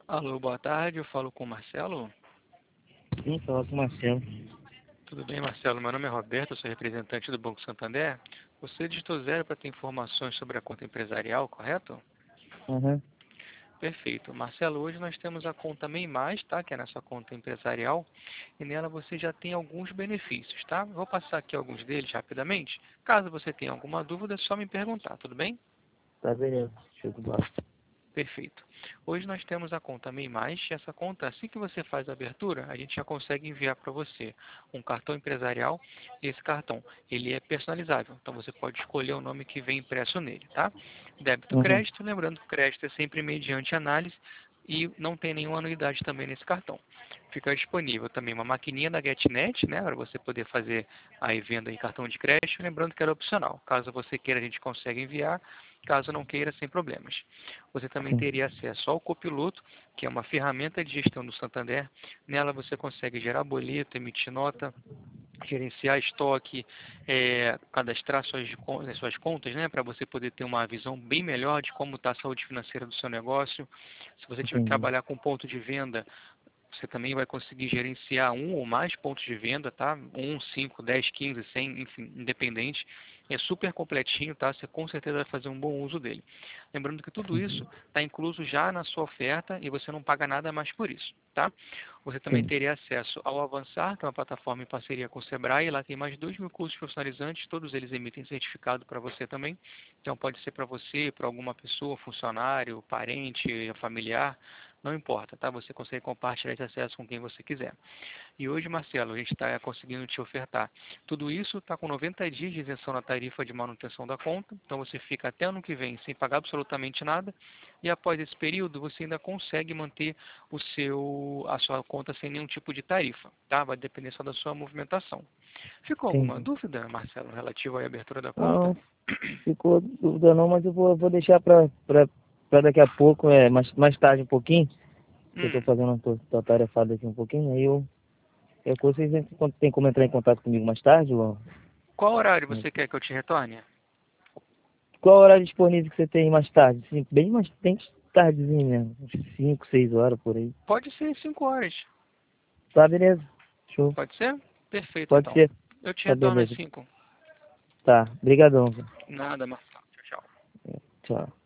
Alô, boa tarde, eu falo com o Marcelo. Sim, falar com o Marcelo. Tudo bem, Marcelo? Meu nome é Roberto, eu sou representante do Banco Santander. Você digitou zero para ter informações sobre a conta empresarial, correto? Uhum. Perfeito. Marcelo, hoje nós temos a conta MEI+, tá? Que é a nossa conta empresarial, e nela você já tem alguns benefícios, tá? Vou passar aqui alguns deles rapidamente. Caso você tenha alguma dúvida, é só me perguntar, tudo bem? Tá, beleza. Show de bola. Perfeito. Hoje nós temos a conta MEI+, e essa conta, assim que você faz a abertura, a gente já consegue enviar para você um cartão empresarial, e esse cartão, ele é personalizável, então você pode escolher o nome que vem impresso nele, tá? Débito Uhum. crédito, lembrando que o crédito é sempre mediante análise e não tem nenhuma anuidade também nesse cartão. Fica disponível também uma maquininha da GetNet, né, para você poder fazer aí venda em cartão de crédito, lembrando que ela é opcional. Caso você queira, a gente consegue enviar, caso não queira, sem problemas. Você também Sim. teria acesso ao Copiloto, que é uma ferramenta de gestão do Santander. Nela você consegue gerar boleto, emitir nota, gerenciar estoque, cadastrar suas contas, né, para você poder ter uma visão bem melhor de como está a saúde financeira do seu negócio. Se você tiver que Entendi. trabalhar com ponto de venda, você também vai conseguir gerenciar um ou mais pontos de venda, tá? 1, 5, 10, 15, 100, enfim, independente. É super completinho, tá? Você com certeza vai fazer um bom uso dele. Lembrando que tudo isso está incluso já na sua oferta e você não paga nada mais por isso, tá? Você também Sim. teria acesso ao Avançar, que é uma plataforma em parceria com o Sebrae. Lá tem mais de 2.000 cursos profissionalizantes, todos eles emitem certificado para você também. Então pode ser para você, para alguma pessoa, funcionário, parente, familiar, não importa, tá? Você consegue compartilhar esse acesso com quem você quiser. E hoje, Marcelo, a gente está conseguindo te ofertar. Tudo isso está com 90 dias de isenção na tarifa de manutenção da conta. Então você fica até ano que vem sem pagar absolutamente nada. E após esse período, você ainda consegue manter a sua conta sem nenhum tipo de tarifa, tá? Vai depender só da sua movimentação. Ficou alguma Entendi. dúvida, Marcelo, relativa à abertura da conta? Não, ficou dúvida não, mas eu vou deixar pra daqui a pouco, mais tarde um pouquinho, que eu tô Hum, fazendo, tô tarefado aqui um pouquinho, aí vocês tem como entrar em contato comigo mais tarde, ou qual horário você quer que eu te retorne? qual horário disponível que você tem mais tarde? Sim, bem mais, bem tardezinho mesmo, uns 5, 6 horas por aí. Pode ser 5 horas. Tá, beleza. Show. Pode ser? Perfeito, Pode então. ser. Eu te Tá, retorno às beleza. 5. Tá, brigadão. Nada, Marcelo. Tchau, tchau. Tchau.